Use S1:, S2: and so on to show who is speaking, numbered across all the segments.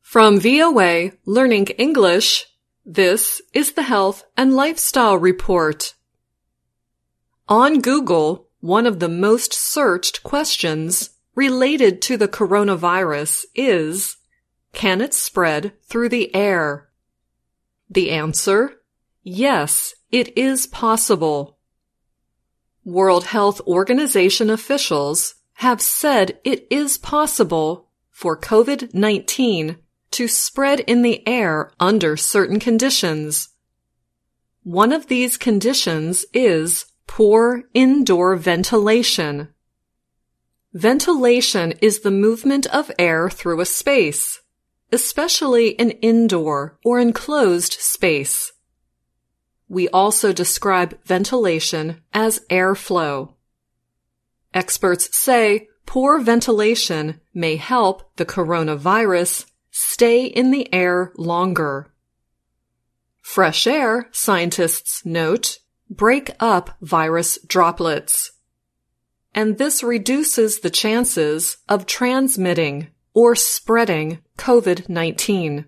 S1: From VOA Learning English, this is the Health and Lifestyle Report. On Google, one of the most searched questions related to the coronavirus is, can it spread through the air? The answer, yes, it is possible. World Health Organization officials have said it is possible for COVID-19 to spread in the air under certain conditions. One of these conditions is poor indoor ventilation. Ventilation is the movement of air through a space, especially an indoor or enclosed space. We also describe ventilation as airflow. Experts say poor ventilation may help the coronavirus stay in the air longer. Fresh air, scientists note, break up virus droplets, and this reduces the chances of transmitting or spreading COVID-19.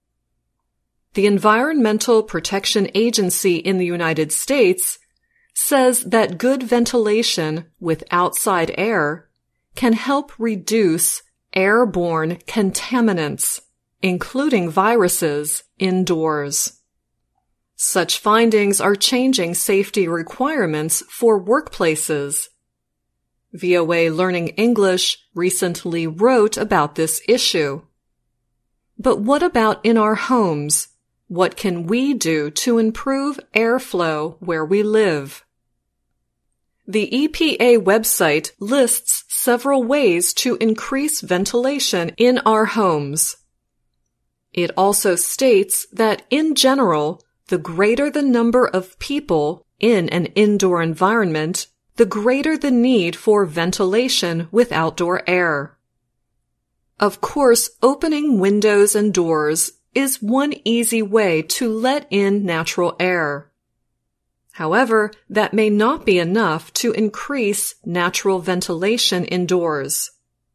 S1: The Environmental Protection Agency in the United States says that good ventilation with outside air can help reduce airborne contaminants, including viruses, indoors. Such findings are changing safety requirements for workplaces. VOA Learning English recently wrote about this issue. But what about in our homes? What can we do to improve airflow where we live? The EPA website lists several ways to increase ventilation in our homes. It also states that in general, the greater the number of people in an indoor environment, the greater the need for ventilation with outdoor air. Of course, opening windows and doors is one easy way to let in natural air. However, that may not be enough to increase natural ventilation indoors.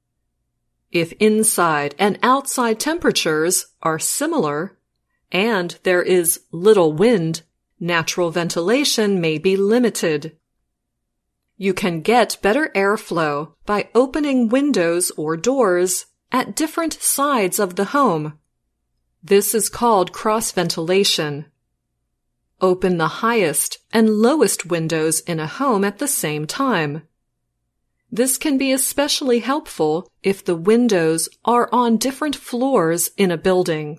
S1: If inside and outside temperatures are similar, and there is little wind, natural ventilation may be limited. You can get better airflow by opening windows or doors at different sides of the home. This is called cross-ventilation. Open the highest and lowest windows in a home at the same time. This can be especially helpful if the windows are on different floors in a building.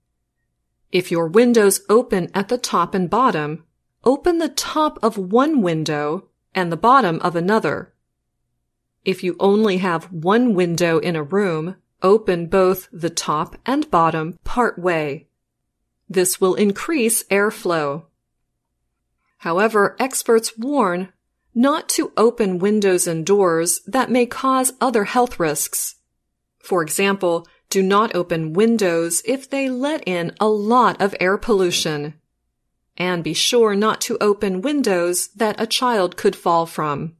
S1: If your windows open at the top and bottom, open the top of one window and the bottom of another. If you only have one window in a room, open both the top and bottom part way. This will increase airflow. However, experts warn not to open windows and doors that may cause other health risks. For example, do not open windows if they let in a lot of air pollution. And be sure not to open windows that a child could fall from.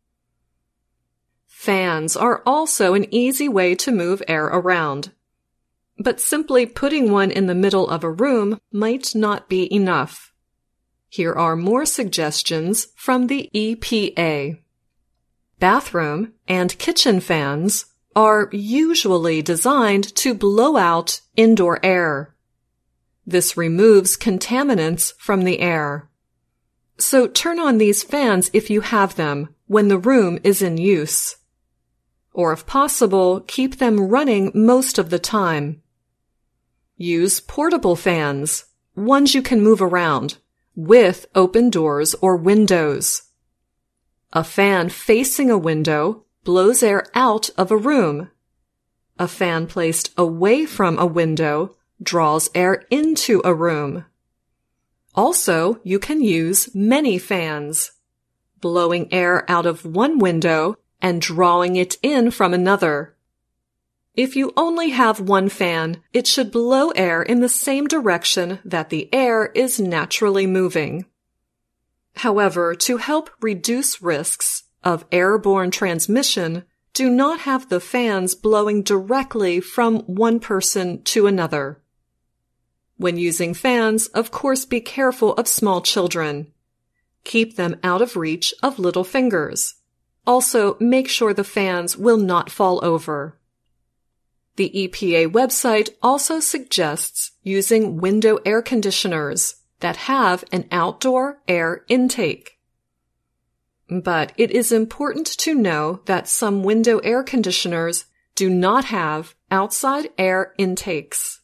S1: Fans are also an easy way to move air around. But simply putting one in the middle of a room might not be enough. Here are more suggestions from the EPA. Bathroom and kitchen fans are usually designed to blow out indoor air. This removes contaminants from the air. So turn on these fans if you have them when the room is in use. Or if possible, keep them running most of the time. Use portable fans, ones you can move around, with open doors or windows. A fan facing a window blows air out of a room. A fan placed away from a window draws air into a room. Also, you can use many fans, blowing air out of one window and drawing it in from another. If you only have one fan, it should blow air in the same direction that the air is naturally moving. However, to help reduce risks of airborne transmission do not have the fans blowing directly from one person to another. When using fans, of course, be careful of small children. Keep them out of reach of little fingers. Also, make sure the fans will not fall over. The EPA website also suggests using window air conditioners that have an outdoor air intake. But it is important to know that some window air conditioners do not have outside air intakes.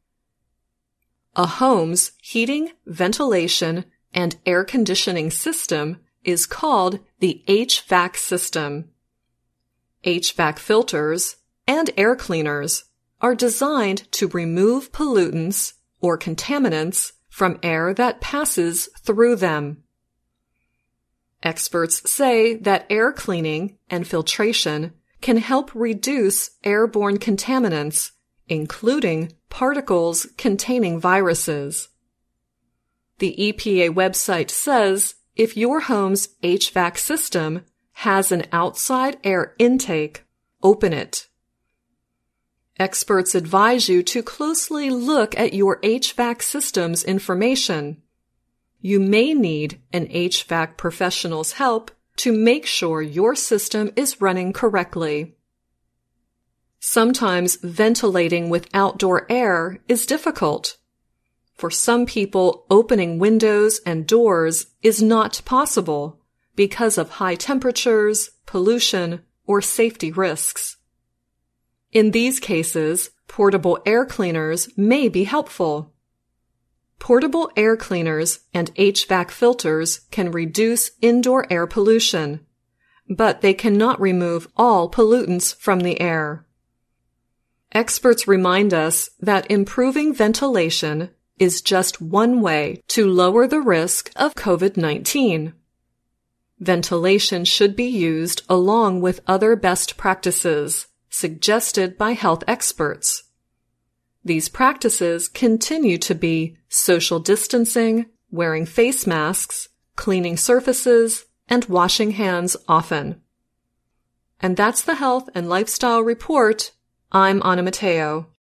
S1: A home's heating, ventilation, and air conditioning system is called the HVAC system. HVAC filters and air cleaners are designed to remove pollutants or contaminants from air that passes through them. Experts say that air cleaning and filtration can help reduce airborne contaminants, including particles containing viruses. The EPA website says if your home's HVAC system has an outside air intake, open it. Experts advise you to closely look at your HVAC system's information. You may need an HVAC professional's help to make sure your system is running correctly. Sometimes ventilating with outdoor air is difficult. For some people, opening windows and doors is not possible because of high temperatures, pollution, or safety risks. In these cases, portable air cleaners may be helpful. Portable air cleaners and HVAC filters can reduce indoor air pollution, but they cannot remove all pollutants from the air. Experts remind us that improving ventilation is just one way to lower the risk of COVID-19. Ventilation should be used along with other best practices suggested by health experts. These practices continue to be social distancing, wearing face masks, cleaning surfaces, and washing hands often. And that's the Health and Lifestyle Report. I'm Anna Matteo.